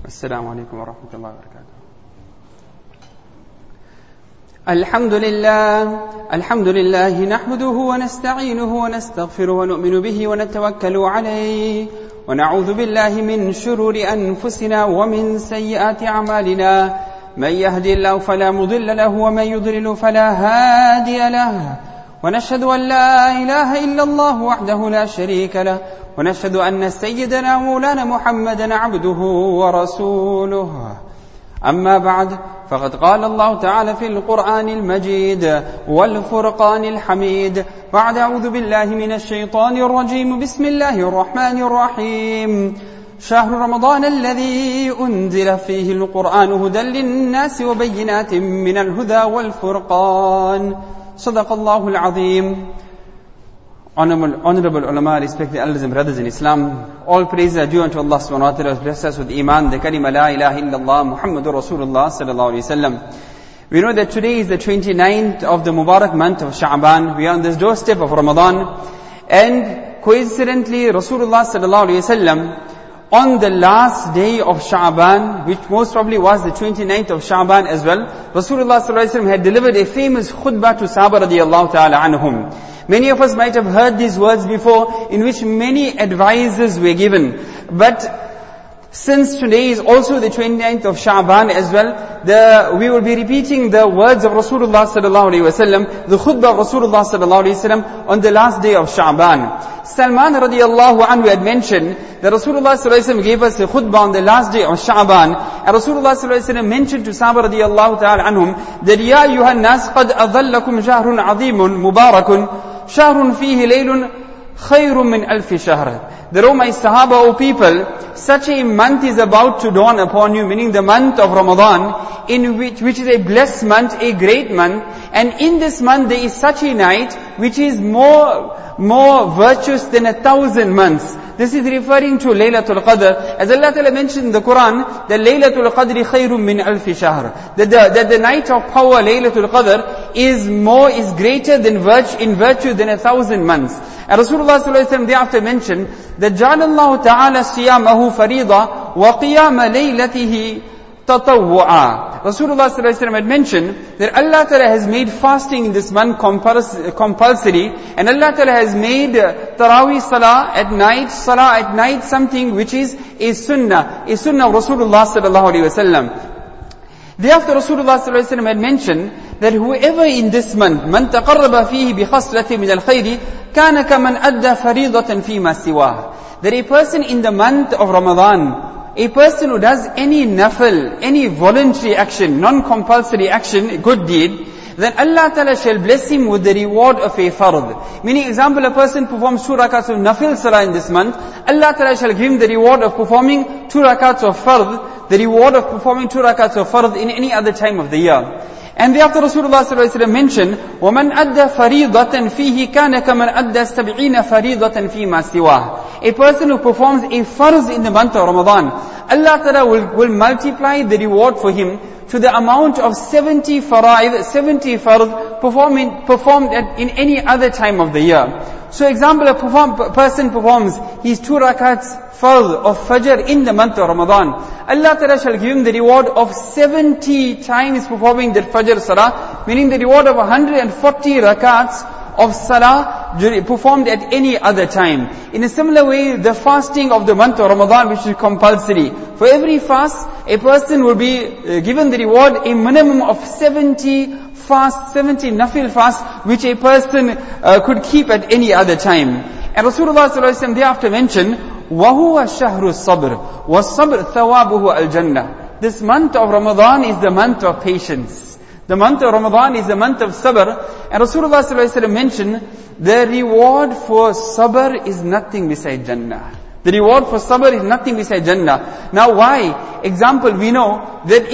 السلام عليكم ورحمة الله وبركاته. الحمد لله نحمده ونستعينه ونستغفره ونؤمن به ونتوكل عليه ونعوذ بالله من شرور أنفسنا ومن سيئات أعمالنا. من يهدي الله فلا مضل له ومن يضلل فلا هادي له، ونشهد أن لا إله إلا الله وحده لا شريك له، ونشهد أن سيدنا مولانا محمدا عبده ورسوله. أما بعد، فقد قال الله تعالى في القرآن المجيد والفرقان الحميد بعد أعوذ بالله من الشيطان الرجيم. بسم الله الرحمن الرحيم. شهر رمضان الذي أنزل فيه القرآن هدى للناس وبينات من الهدى والفرقان. صدق الله العظيم. Honorable ulama, respected elders and brothers in Islam, all praise are due unto Allah subhanahu wa ta'ala, who blessed us with iman, the kalima la ilaha illallah, Muhammadur Rasulullah sallallahu alayhi wa sallam. We know that today is the 29th of the Mubarak month of Sha'ban. We are on this doorstep of Ramadan, and coincidentally Rasulullah sallallahu alayhi wa sallam, on the last day of Sha'ban, which most probably was the 29th of Sha'ban as well, Rasulullah sallallahu alayhi wa sallam had delivered a famous khutbah to Sahaba radiyallahu ta'ala anhum. Many of us might have heard these words before, in which many advices were given. But since today is also the 29th of Sha'ban as well, we will be repeating the words of Rasulullah sallallahu alaihi wasallam, the khutbah of Rasulullah sallallahu alaihi wasallam on the last day of Sha'ban. Salman radiyallahu anhu had mentioned that Rasulullah sallallahu alaihi wasallam gave us a khutbah on the last day of Sha'ban, and Rasulullah sallallahu alaihi wasallam mentioned to Sahaba radiyallahu ta'ala anhum that Ya ayyuhan nas qad adhallakum shahrun adhimun mubarakun shahrun fihi laylun khayrun min alfi shahr. That, O my Sahaba, O people, such a month is about to dawn upon you, meaning the month of Ramadan, which is a blessed month, a great month, and in this month there is such a night which is more virtuous than 1,000 months. This is referring to Laylatul Qadr. As Allah Ta'ala mentioned in the Quran, that Laylatul Qadri khayrun min alfi shahr. That the night of power, Laylatul Qadr, is greater than in virtue than 1,000 months. And Rasulullah sallallahu alaihi wasallam thereafter mentioned that Ja'alallahu ta'ala siyamahu farida wa qiyama laylatihi tatawwu'a. Rasulullah sallallahu alaihi wasallam had mentioned that Allah Ta'ala has made fasting in this month compulsory, and Allah Ta'ala has made Taraweeh Salah at night something which is a sunnah of Rasulullah sallallahu alaihi wasallam. Thereafter Rasulullah sallallahu alaihi wasallam had mentioned that whoever in this month, man taqarraba fihi bi khaslati min al-khayri, kana kaman adda faridatan fi ma siwah. That a person in the month of Ramadan, a person who does any nafil, any voluntary action, non-compulsory action, good deed, then Allah Ta'ala shall bless him with the reward of a fard. Meaning, example, a person performs 2 rakats of nafil salah in this month, Allah Ta'ala shall give him the reward of performing 2 rakats of fard, the reward of performing 2 rakats of fard in any other time of the year. And thereafter Rasulullah sallallahu alaihi wasallam mentioned, وَمَنْ أَدَّى فَرِيضَةً فِيهِ كَانَ كَمَنْ أَدَّى 70 فَرِيضَةً فِي مَا سِوَاهُ. A person who performs a farz in the month of Ramadan, Allah Ta'ala will multiply the reward for him to the amount of 70 farz performed in any other time of the year. So example, a person performs his 2 rakats farz of Fajr in the month of Ramadan. Allah Ta'ala shall give him the reward of 70 times performing that Fajr Salah, meaning the reward of 140 rakats of Salah performed at any other time. In a similar way, the fasting of the month of Ramadan, which is compulsory. For every fast, a person will be given the reward a minimum of 70 nafil fasts, which a person could keep at any other time. And Rasulullah sallallahu alaihi wasallam thereafter mentioned, وَهُوَ شَهْرُ الصَّبْرِ وَالصَّبْرُ ثَوَابُهُ الْجَنَّةِ. This month of Ramadan is the month of patience. The month of Ramadan is the month of sabr. And Rasulullah sallallahu alaihi wasallam mentioned, the reward for sabr is nothing beside Jannah. The reward for sabr is nothing beside Jannah. Now why? Example, we know that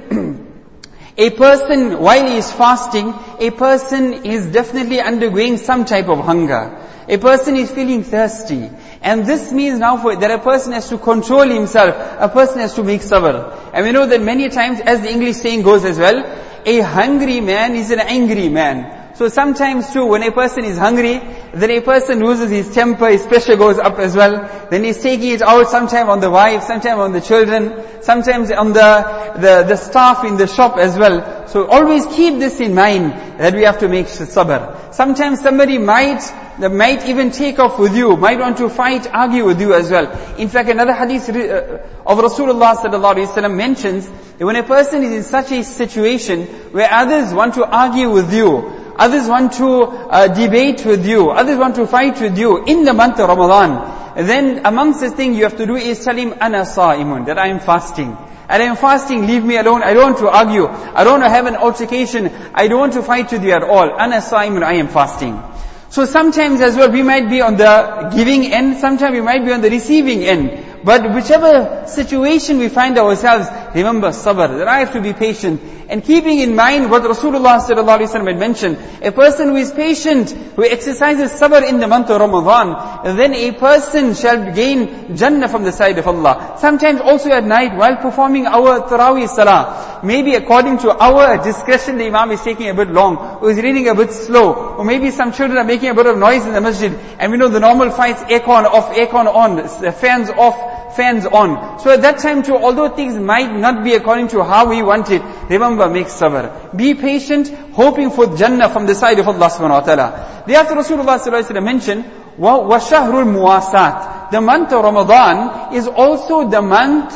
a person, while he is fasting, a person is definitely undergoing some type of hunger. A person is feeling thirsty. And this means now that a person has to control himself. A person has to make sabr. And we know that many times, as the English saying goes as well, a hungry man is an angry man. So So sometimes too, when a person is hungry, then a person loses his temper, his pressure goes up as well. Then he's taking it out sometime on the wife, sometime on the children, sometimes on the staff in the shop as well. So always keep this in mind, that we have to make sabr. Sometimes somebody might even take off with you, might want to fight, argue with you as well. In fact, another hadith of Rasulullah sallallahu alaihi wasallam mentions that when a person is in such a situation where others want to argue with you, others want to debate with you, others want to fight with you in the month of Ramadan, then amongst the things you have to do is tell him, Ana sa'imun, that I am fasting. And I am fasting, leave me alone, I don't want to argue, I don't want to have an altercation, I don't want to fight with you at all. Ana sa'imun, I am fasting. So sometimes as well we might be on the giving end, sometimes we might be on the receiving end. But whichever situation we find ourselves, remember sabr, that I have to be patient. And keeping in mind what Rasulullah sallallahu alaihi wasallam had mentioned, a person who is patient, who exercises sabr in the month of Ramadan, then a person shall gain Jannah from the side of Allah. Sometimes also at night, while performing our Taraweeh Salah, maybe according to our discretion, the Imam is taking a bit long, or is reading a bit slow, or maybe some children are making a bit of noise in the masjid, and we know the normal fights, aircon off, aircon on, fans off, fans on. So at that time too, although things might not be according to how we want it, remember, make sabr. Be patient, hoping for Jannah from the side of Allah subhanahu wa ta'ala. Thereafter Rasulullah sallallahu alaihi wasallam mentioned, وَشَهْرُ الْمُوَاسَاتِ. The month of Ramadan is also the month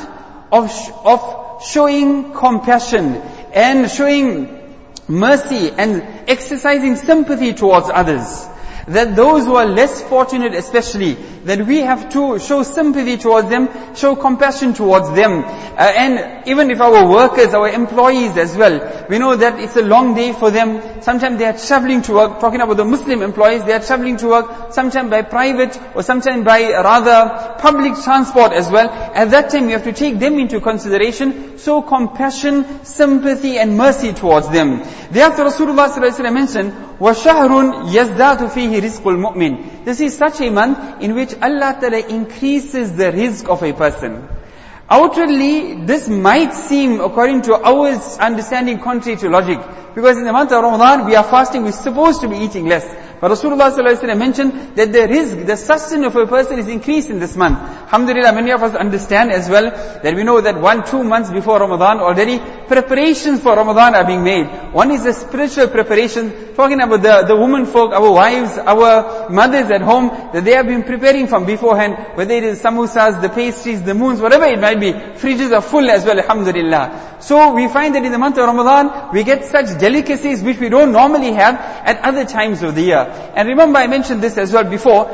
of showing compassion and showing mercy and exercising sympathy towards others. That those who are less fortunate especially, that we have to show sympathy towards them, show compassion towards them. And even if our workers, our employees as well, we know that it's a long day for them. Sometimes they are traveling to work, talking about the Muslim employees, they are traveling to work, sometimes by private or sometimes by rather public transport as well. At that time you have to take them into consideration, show compassion, sympathy and mercy towards them. Thereafter Rasulullah sallallahu alaihi wasallam mentioned, وَشَهْرٌ يَزْدَادُ فِيهِ رِزْقُ الْمُؤْمِنِ. This is such a month in which Allah Ta'ala increases the rizq of a person. Outwardly, this might seem, according to our understanding, contrary to logic. Because in the month of Ramadan, we are fasting, we're supposed to be eating less. But Rasulullah sallallahu alaihi wasallam mentioned that the rizq, the sustenance of a person is increased in this month. Alhamdulillah, many of us understand as well that we know that 1-2 months before Ramadan already preparations for Ramadan are being made. One is the spiritual preparation, talking about the women folk, our wives, our mothers at home, that they have been preparing from beforehand, whether it is samosas, the pastries, the moons, whatever it might be. Fridges are full as well, alhamdulillah. So we find that in the month of Ramadan, we get such delicacies which we don't normally have at other times of the year. And remember, I mentioned this as well before,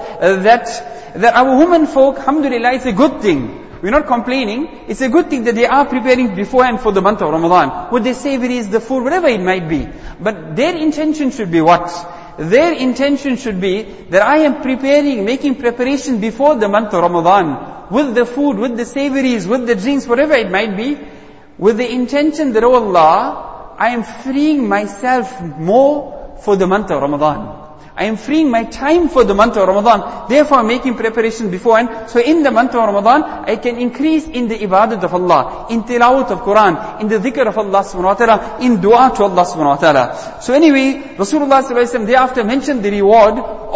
that our women folk, alhamdulillah, it's a good thing. We're not complaining. It's a good thing that they are preparing beforehand for the month of Ramadan. With the savories, the food, whatever it might be. But their intention should be what? Their intention should be that I am preparing, making preparation before the month of Ramadan. With the food, with the savories, with the drinks, whatever it might be. With the intention that, oh Allah, I am freeing myself more for the month of Ramadan. I am freeing my time for the month of Ramadan. Therefore, I'm making preparation beforehand. So in the month of Ramadan, I can increase in the ibadat of Allah, in tilawat of Quran, in the dhikr of Allah subhanahu wa ta'ala, in dua to Allah subhanahu wa ta'ala. So anyway, Rasulullah sallallahu alaihi wasallam thereafter mentioned the reward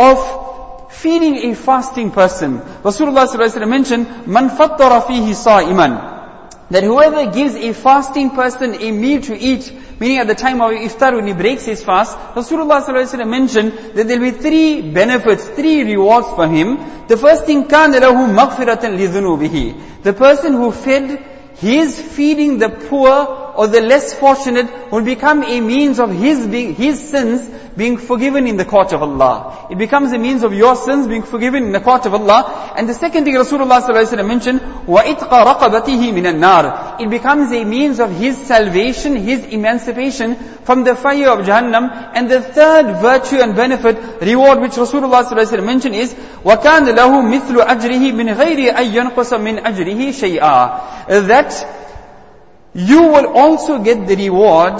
of feeding a fasting person. Rasulullah sallallahu alaihi wasallam mentioned, Man fattara fihi sa'iman. That whoever gives a fasting person a meal to eat, meaning at the time of iftar when he breaks his fast, Rasulullah sallallahu alaihi wasallam mentioned that there will be 3 benefits, 3 rewards for him. The first thing, كَانَ لَهُ مَغْفِرَةً لِذُنُوبِهِ. The person who fed, his feeding the poor or the less fortunate will become a means of his sins being forgiven in the court of Allah. It becomes a means of your sins being forgiven in the court of Allah. And the second thing Rasulullah sallallahu alaihi wasallam mentioned, وَإِتْقَ رَقَبَتِهِ مِنَ النَّارِ. It becomes a means of his salvation, his emancipation from the fire of Jahannam. And the third virtue and benefit, reward which Rasulullah sallallahu alaihi wasallam mentioned is, وَكَانَ لَهُ مِثْلُ أَجْرِهِ مِنْ غَيْرِ أَن يَنْقُصَ مِنْ أَجْرِهِ شَيْئًا. That you will also get the reward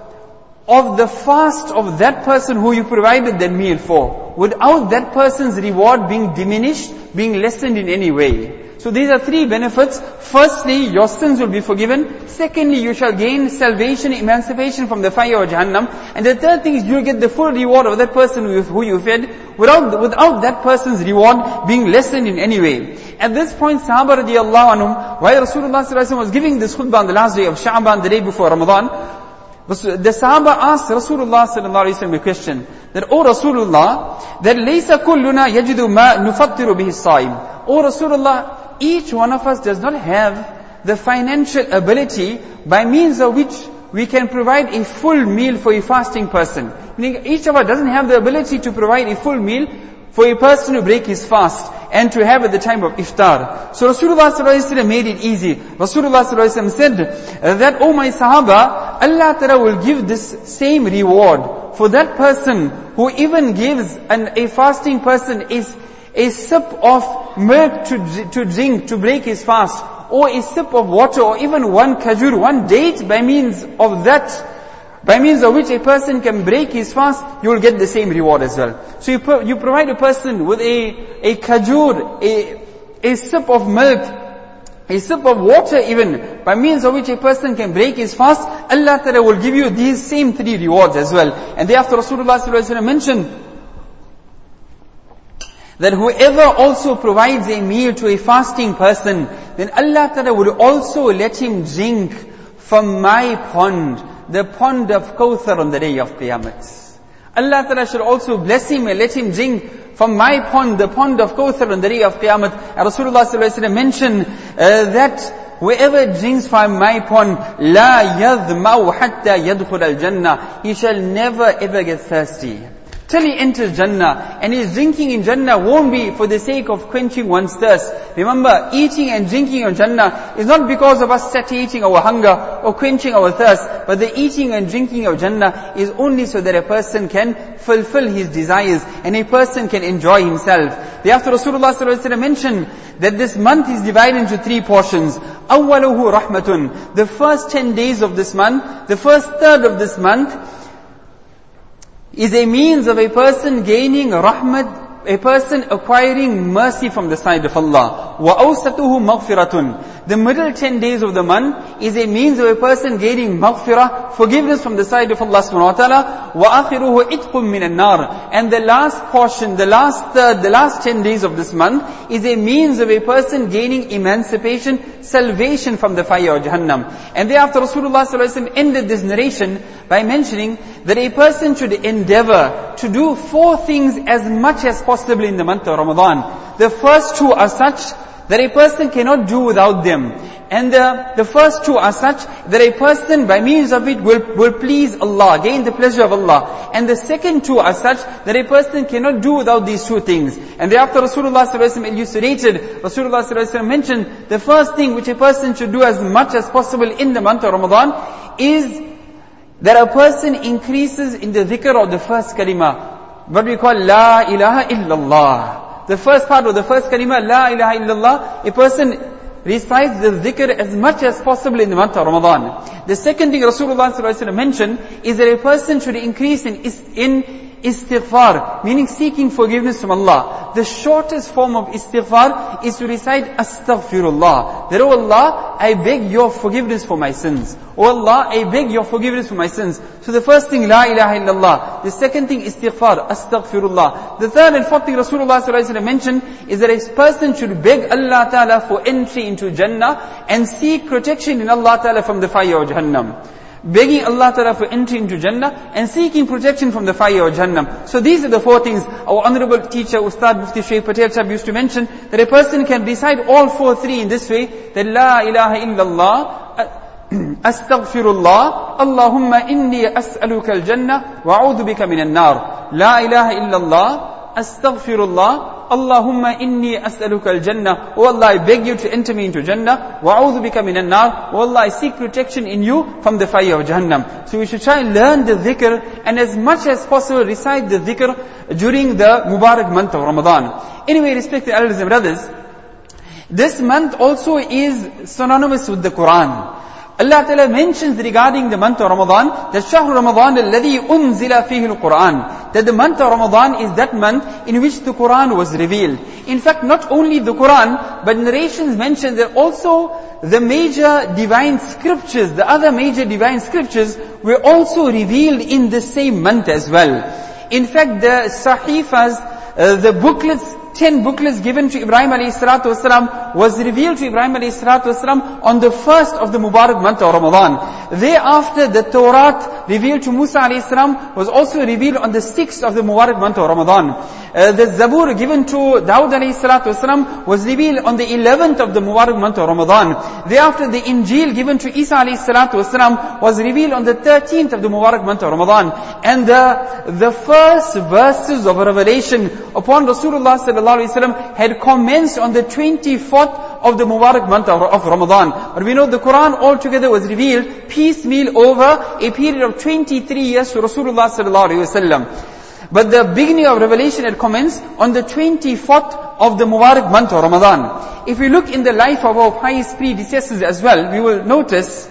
of the fast of that person who you provided that meal for, without that person's reward being diminished, being lessened in any way. So these are three benefits. Firstly, your sins will be forgiven. Secondly, you shall gain salvation, emancipation from the fire of Jahannam. And the third thing is you'll get the full reward of that person who you fed, without that person's reward being lessened in any way. At this point, Sahaba radiallahu anhum, while Rasulullah sallallahu alaihi wasallam was giving this khutbah on the last day of Sha'ban, the day before Ramadan, the Sahaba asked Rasulullah sallallahu alaihi wasallam a question, that, O Rasulullah, that laysa kulluna yajidu ma nufattiru bihi as-sa'im. O Rasulullah, each one of us does not have the financial ability by means of which we can provide a full meal for a fasting person. Meaning each of us doesn't have the ability to provide a full meal for a person to break his fast and to have at the time of iftar. So Rasulullah sallallahu alaihi wasallam made it easy. Rasulullah sallallahu alaihi wasallam said that, O my Sahaba, Allah Ta'ala will give this same reward for that person who even gives a fasting person is a sip of milk to drink to break his fast, or a sip of water, or even one khajur, one date, by means of which a person can break his fast, you will get the same reward as well. So you provide a person with a khajur, a sip of milk, a sip of water even, by means of which a person can break his fast, Allah Ta'ala will give you these same three rewards as well. And thereafter Rasulullah sallallahu alaihi wasallam mentioned that whoever also provides a meal to a fasting person, then Allah Ta'ala will also let him drink from my pond, the pond of Kawthar on the day of Qiyamah. Allah Ta'ala shall also bless him and let him drink from my pond, the pond of Kawthar on the day of Qiyamah. And Rasulullah sallallahu alaihi wasallam mentioned that whoever drinks from my pond, la yadhma'u hatta yadkhul al-jannah, he shall never ever get thirsty till he enters Jannah. And his drinking in Jannah won't be for the sake of quenching one's thirst. Remember, eating and drinking in Jannah is not because of us satiating our hunger or quenching our thirst, but the eating and drinking of Jannah is only so that a person can fulfill his desires and a person can enjoy himself. Thereafter Rasulullah sallallahu alaihi wasallam mentioned that this month is divided into three portions. Awwaluhu rahmatun. The first 10 days of this month, the first third of this month, is a means of a person gaining rahmat, a person acquiring mercy from the side of Allah. وَأَوْسَطُهُ مَغْفِرَةٌ. The middle 10 days of the month is a means of a person gaining maghfirah, forgiveness from the side of Allah subhanahu wa ta'ala. وَآخِرُهُ إِتْقٌ مِّنَ النَّارِ. And the last portion, the last third, the last 10 days of this month is a means of a person gaining emancipation, salvation from the fire of Jahannam. And thereafter Rasulullah sallallahu alaihi wasallam ended this narration by mentioning that a person should endeavor to do 4 things as much as possible in the month of Ramadan. The first 2 are such that a person cannot do without them. And the first 2 are such that a person by means of it will please Allah, gain the pleasure of Allah. And the second 2 are such that a person cannot do without these 2 things. And thereafter Rasulullah sallallahu alaihi wasallam elucidated, Rasulullah sallallahu alaihi wasallam mentioned the first thing which a person should do as much as possible in the month of Ramadan is that a person increases in the dhikr of the first kalima, what we call La ilaha illallah. The first part of the first kalima, La ilaha illallah, a person recites the dhikr as much as possible in the month of Ramadan. The second thing Rasulullah sallallahu alaihi wasallam mentioned is that a person should increase in istighfar, meaning seeking forgiveness from Allah. The shortest form of istighfar is to recite astaghfirullah. That, oh Allah, I beg your forgiveness for my sins. Oh Allah, I beg your forgiveness for my sins. So the first thing, La ilaha illallah. The second thing, istighfar, astaghfirullah. The third and fourth thing Rasulullah sallallahu alaihi wasallam mentioned is that a person should beg Allah Ta'ala for entry into Jannah and seek protection in Allah Ta'ala from the fire of Jahannam. Begging Allah Ta'ala for entry into Jannah and seeking protection from the fire of Jahannam. So these are the 4 things. Our honorable teacher, Ustad Mufti Shaykh Patel Sahib used to mention that a person can recite all 4 in this way, that La ilaha illallah, astaghfirullah, Allahumma inni as'aluka al-jannah wa a'udhu bika minan nar. La ilaha illallah, astaghfirullah, Allahumma inni as'aluka al-jannah. Oh Allah, I beg you to enter me into Jannah. Wa a'udhu bika minan nar. Oh Allah, I seek protection in you from the fire of Jahannam. So we should try and learn the dhikr and as much as possible recite the dhikr during the Mubarak month of Ramadan. Anyway, respected elders and brothers, this month also is synonymous with the Quran. Allah Ta'ala mentions regarding the month of Ramadan that شهر رمضان الذي أنزل فيه القرآن, that the month of Ramadan is that month in which the Quran was revealed. In fact, not only the Quran, but narrations mention that also the major divine scriptures, the other major divine scriptures were also revealed in the same month as well. In fact, the sahifas, the booklets, 10 booklets given to Ibrahim alayhi salatu wasalam was revealed to Ibrahim alayhi salatu wasalam on the first of the Mubarak month of Ramadan. Thereafter, the Torah revealed to Musa alayhi salam was also revealed on the 6th of the Mubarak month of Ramadan. The Zabur given to Dawud alayhi salatu wasalam was revealed on the 11th of the Mubarak month of Ramadan. Thereafter, the Injil given to Isa alayhi salatu wasalam was revealed on the 13th of the Mubarak month of Ramadan. And the first verses of revelation upon Rasulullah sallallahu alaihi wasallam had commenced on the 24th of the Mubarak month of Ramadan. But we know the Quran altogether was revealed piecemeal over a period of 23 years to Rasulullah sallallahu alaihi wasallam. But the beginning of revelation had commenced on the 24th of the Mubarak month of Ramadan. If we look in the life of our pious predecessors as well, we will notice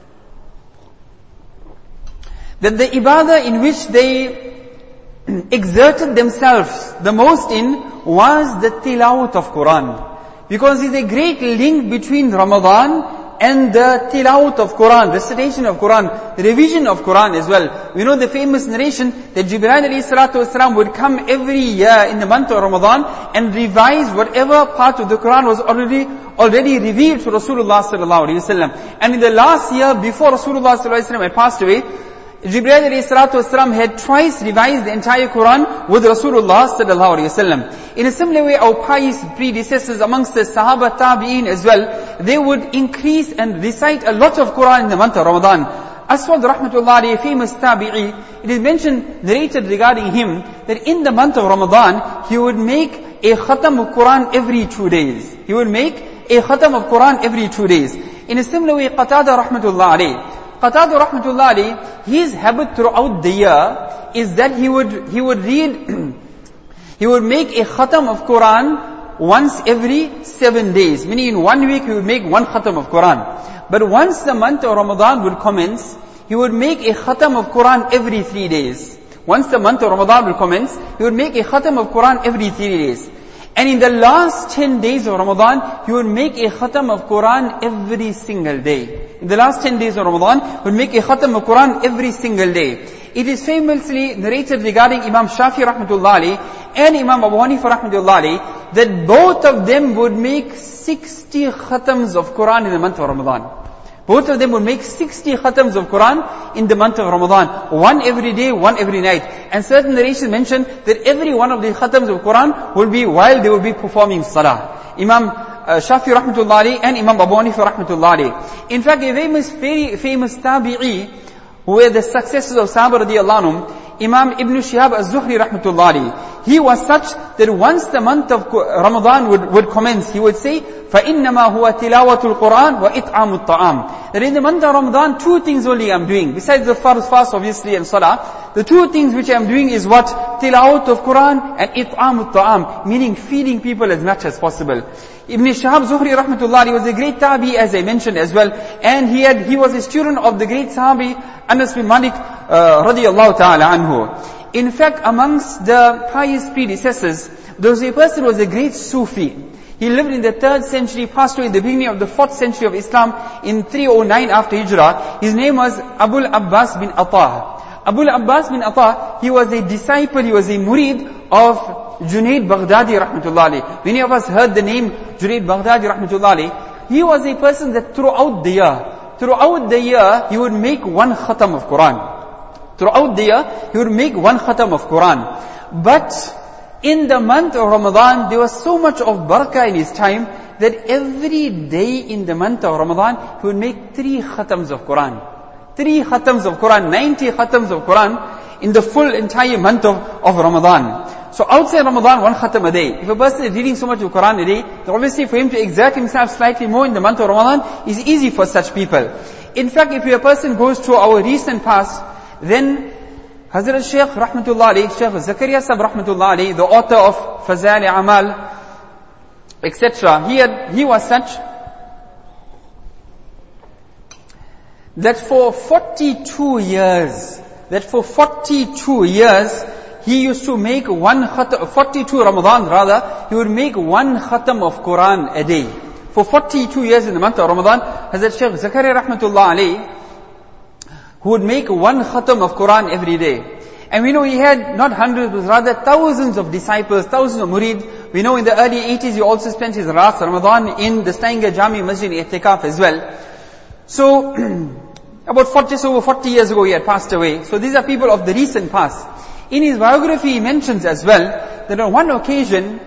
that the ibadah in which they exerted themselves the most in was the tilawat of Quran. Because there is a great link between Ramadan and the tilawat of Quran, recitation of Quran, revision of Quran as well. We know the famous narration that Jibreel alayhi salatu wasalam would come every year in the month of Ramadan and revise whatever part of the Quran was already revealed to Rasulullah sallallahu alaihi wasallam. And in the last year before Rasulullah sallallahu alaihi wasallam had passed away, Jibreel alayhi salatu wasalam had twice revised the entire Quran with Rasulullah sallallahu alaihi wasallam. In a similar way, our pious predecessors amongst the Sahaba Tabi'een as well, they would increase and recite a lot of Quran in the month of Ramadan. Aswad rahmatullah alayhi, famous Tabi'i, it is mentioned, narrated regarding him, that in the month of Ramadan, he would make a khatam of Quran every 2 days. He would make a khatam of Quran every 2 days. In a similar way, Qatada rahmatullah alayhi, Qatada rahmatullah alayhi, his habit throughout the year is that he would read, he would make a khatam of Quran once every 7 days. Meaning in 1 week he would make one khatam of Quran. But once the month of Ramadan would commence, he would make a khatam of Quran every 3 days. Once the month of Ramadan would commence, he would make a khatam of Quran every 3 days. And in the last 10 days of Ramadan, he would make a khatam of Quran every single day. In the last 10 days of Ramadan, he would make a khatam of Quran every single day. It is famously narrated regarding Imam Shafi rahmatullah alayhi and Imam Abu Hanifa rahmatullah alayhi that both of them would make 60 khatams of Quran in the month of Ramadan. Both of them would make 60 khatams of Quran in the month of Ramadan. One every day, one every night. And certain narrations mention that every one of the khatams of Quran will be while they will be performing salah. Imam Shafi rahmatullah alayhi and Imam Abu Hanifa rahmatullah alayhi. In fact, a very famous tabi'i, who were the successors of Sahaba radiyallahu anhum, Imam Ibn Shihab az-Zuhri rahmatullah alayhi, he was such that once the month of Ramadan would commence, he would say, فَإِنَّمَا هُوَ تِلَاوَةُ الْقُرْآنِ وَإِطْعَامُ الطَّعَامِ. That in the month of Ramadan, 2 things only I'm doing. Besides the fast obviously and salah, the 2 things which I'm doing is what? Tilawat of Quran and it'am al-ta'am, meaning feeding people as much as possible. Ibn Shihab Zuhri rahmatullah, he was a great tabi as I mentioned as well. And he was a student of the great sahabi Anas bin Malik radiyallahu ta'ala anhu. In fact, amongst the pious predecessors, there was a person who was a great Sufi. He lived in the 3rd century, passed away in the beginning of the 4th century of Islam in 309 after Hijrah. His name was Abul Abbas bin Atah. Abul Abbas bin Atah, he was a disciple, he was a murid of Junaid Baghdadi rahmatullah alayhi. Many of us heard the name Junaid Baghdadi rahmatullah alayhi. He was a person that throughout the year, he would make one khatam of Quran. Throughout the year, he would make one khatam of Quran. But in the month of Ramadan, there was so much of barakah in his time that every day in the month of Ramadan, he would make 3 khatams of Quran. 3 khatams of Quran, 90 khatams of Quran in the full entire month of Ramadan. So outside Ramadan, 1 khatam a day. If a person is reading so much of Quran a day, then obviously for him to exert himself slightly more in the month of Ramadan is easy for such people. In fact, if a person goes to our recent past, then Hazrat Shaykh rahmatullah alayhi, Shaykh Zakaria Sahib rahmatullah alayhi, the author of Fazail Amal, etc. He was such that for 42 years, he used to make one khatam, 42 Ramadan rather, he would make one khatam of Quran a day. For 42 years in the month of Ramadan, Hazrat Shaykh Zakaria Rahmatullah Alayhi, who would make one khatam of Quran every day. And we know he had not hundreds, but rather thousands of disciples, thousands of murid. We know in the early 80s he also spent his last Ramadan in the Stanger Jami Masjid I'tikaf as well. So, just over 40 years ago he had passed away. So these are people of the recent past. In his biography he mentions as well, that on one occasion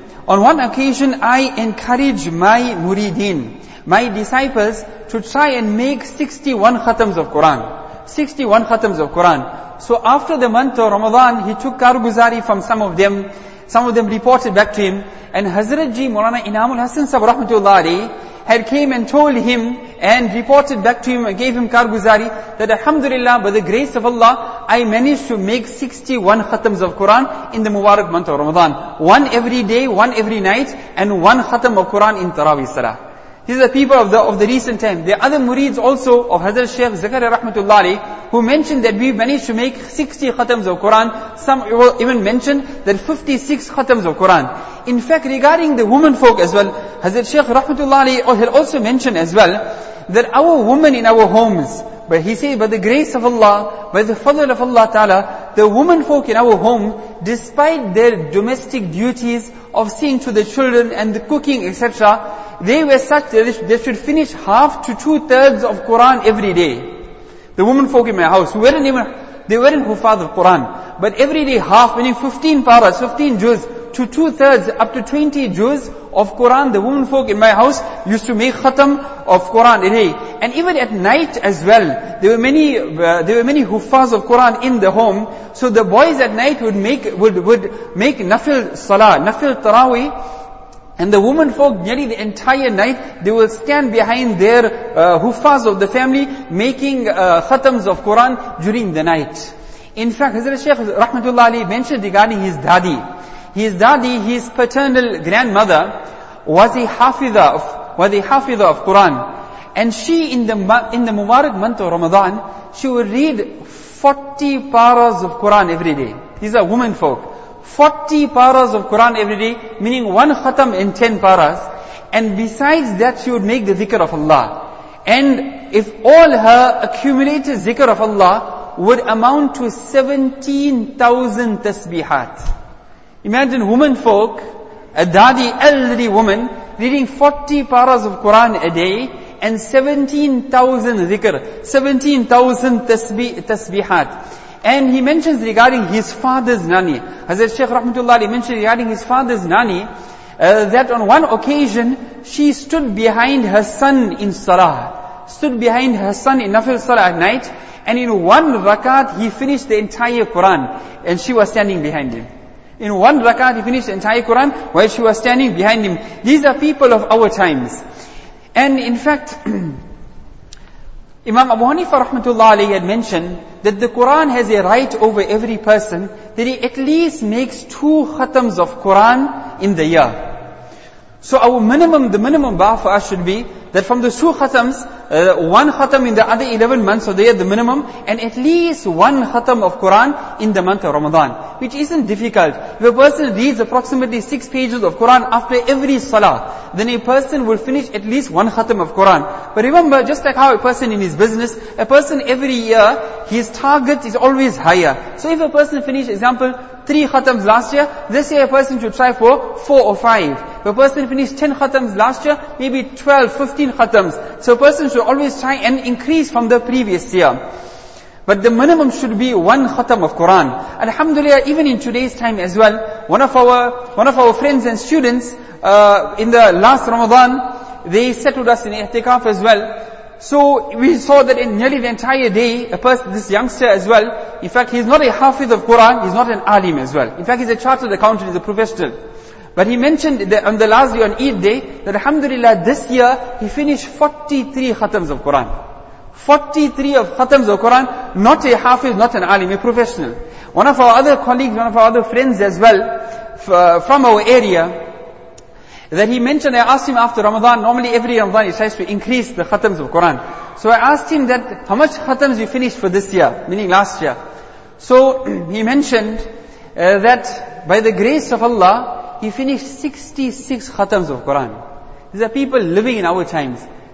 I encouraged my murideen, my disciples, to try and make 61 khatams of Quran. 61 khatams of Quran. So after the month of Ramadan, he took karguzari from some of them. Some of them reported back to him. And Hazrat Ji Maulana Inamul Hasan Sahib Rahmatullah Alayhi had came and told him and reported back to him and gave him karguzari that Alhamdulillah, by the grace of Allah, I managed to make 61 khatams of Quran in the Mubarak month of Ramadan. One every day, one every night, and one khatam of Quran in Tarawih Salah. These are people of the recent time. There are other murids also of Hazrat Shaykh Zakaria Rahmatullah Alayhi who mentioned that we managed to make 60 khatams of Quran. Some even mentioned that 56 khatams of Quran. In fact, regarding the women folk as well, Hazrat Shaykh Rahmatullah Alayhi had also mentioned as well that our women in our homes, but he said by the grace of Allah, by the fadl of Allah Ta'ala, the women folk in our home, despite their domestic duties of seeing to the children and the cooking, etc., they were such that they should finish half to 2/3 of Quran every day. The women folk in my house, they weren't hufaz of Quran, but every day half, meaning 15 paras, 15 juz, to 2/3, up to 20 juz of Quran. The women folk in my house used to make khatam of Quran a day. And even at night as well, there were many hufaz of Quran in the home. So the boys at night would make nafil salah, nafil tarawih. And the women folk, nearly the entire night, they will stand behind their hufaz of the family, making khatams of Quran during the night. In fact, Hazrat Shaykh Rahmatullah Alayhi mentioned regarding his dadi. His paternal grandmother, was a hafiza of Quran. And she, in the Mubarak month of Ramadan, she would read 40 paras of Quran every day. These are women folk. 40 paras of Quran every day, meaning one khatam in 10 paras. And besides that, she would make the dhikr of Allah. And if all her accumulated zikr of Allah would amount to 17,000 tasbihat. Imagine women folk, a dadi, elderly woman, reading 40 paras of Quran a day and 17,000 dhikr, 17,000 tasbihat. And he mentions regarding his father's nani. Hazrat Shaykh Rahmatullah Alayhi mentioned regarding his father's nani, that on one occasion, she stood behind her son in salah. Stood behind her son in nafil salah at night, and in one rakat, he finished the entire Quran, and she was standing behind him. In one rakat, he finished the entire Quran, while she was standing behind him. These are people of our times. And in fact, Imam Abu Hanifa Rahmatullah Alayhi had mentioned that the Quran has a right over every person, that he at least makes 2 khatams of Quran in the year. So the minimum bar for us should be that from the 2 khatams, 1 khatam in the other 11 months of the year, the minimum, and at least 1 khatam of Quran in the month of Ramadan, which isn't difficult. If a person reads approximately 6 pages of Quran after every salah, then a person will finish at least 1 khatam of Quran. But remember, just like how a person in his business, a person every year, his target is always higher. So if a person finished, example, 3 khatams last year, this year a person should try for 4 or 5. If a person finished 10 khatams last year, maybe 12, 15 khatams. So a person should always try and increase from the previous year. But the minimum should be 1 khatam of Quran. Alhamdulillah, even in today's time as well, one of our friends and students, in the last Ramadan, they sat with us in i'tikaf as well. So we saw that in nearly the entire day, this youngster as well, in fact he's not a hafiz of Quran, he's not an alim as well. In fact he's a chartered accountant, he's a professional. But he mentioned that on the last day, on Eid day, that alhamdulillah this year, he finished 43 khatams of Quran. 43 of khatams of Quran, not a hafiz, not an alim, a professional. One of our other colleagues, one of our other friends as well, from our area, that he mentioned, I asked him after Ramadan, normally every Ramadan he tries to increase the khatams of Quran. So I asked him that, how much khatams you finished for this year, meaning last year. So he mentioned that by the grace of Allah, he finished 66 khatams of Quran. These are people living in our times.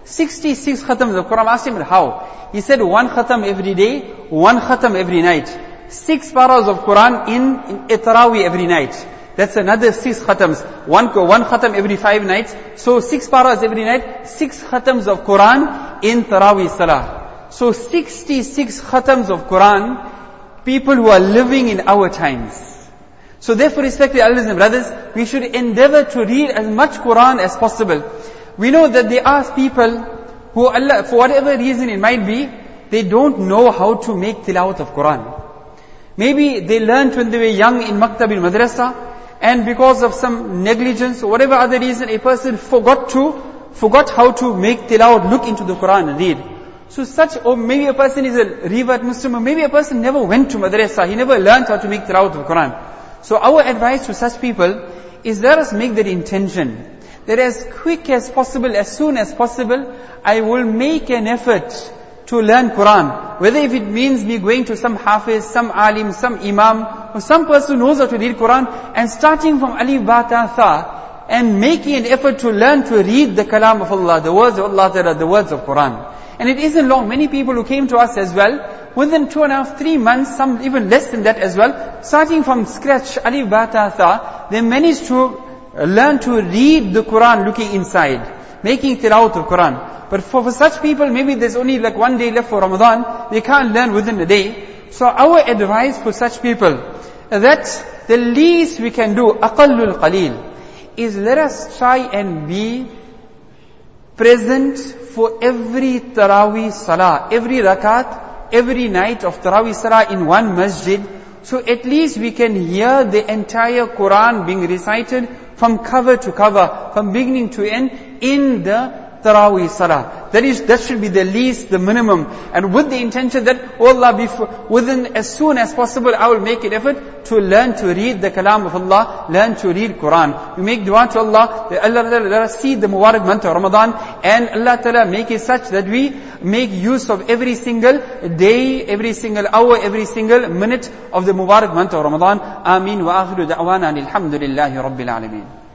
66 khatams of Quran. I asked him how. He said 1 khatam every day, 1 khatam every night. 6 paras of Quran in Taraweeh every night. That's another 6 khatams. One khatam every 5 nights. So 6 paras every night, 6 khatams of Quran in Taraweeh Salah. So 66 khatams of Quran, people who are living in our times. So therefore, respected elders and brothers, we should endeavor to read as much Quran as possible. We know that there are people who Allah, for whatever reason it might be, they don't know how to make tilawat of Quran. Maybe they learned when they were young in Maktab in Madrasa, and because of some negligence or whatever other reason, a person forgot how to make tilawat, look into the Quran and read. So or maybe a person is a revert Muslim, or maybe a person never went to Madrasa, he never learned how to make tilawat of Quran. So our advice to such people is, let us make that intention, that as quick as possible, as soon as possible, I will make an effort to learn Quran. Whether if it means me going to some hafiz, some alim, some imam, or some person who knows how to read Quran, and starting from alif, ba, ta, tha, and making an effort to learn to read the kalam of Allah, the words of Allah Ta'ala, the words of Quran. And it isn't long. Many people who came to us as well, within 2.5, 3 months, some even less than that as well, starting from scratch, alif, ba, ta, tha, they managed to learn to read the Quran looking inside, making tilawat of Quran. But for such people, maybe there's only like 1 day left for Ramadan, they can't learn within a day. So our advice for such people, that the least we can do, aqallul qaleel, is let us try and be present for every Taraweeh Salah, every rakat, every night of Taraweeh Salah in one masjid. So at least we can hear the entire Quran being recited from cover to cover, from beginning to end, in the Taraweeh Salah. That should be the least, the minimum. And with the intention that, oh Allah, within as soon as possible, I will make an effort to learn to read the kalam of Allah, learn to read Quran. We make dua to Allah, that Allah Ta'ala let us see the Mubarak month of Ramadan, and Allah Ta'ala make it such that we make use of every single day, every single hour, every single minute of the Mubarak month of Ramadan. Ameen wa akhiru da'wana alhamdulillahi rabbil alameen.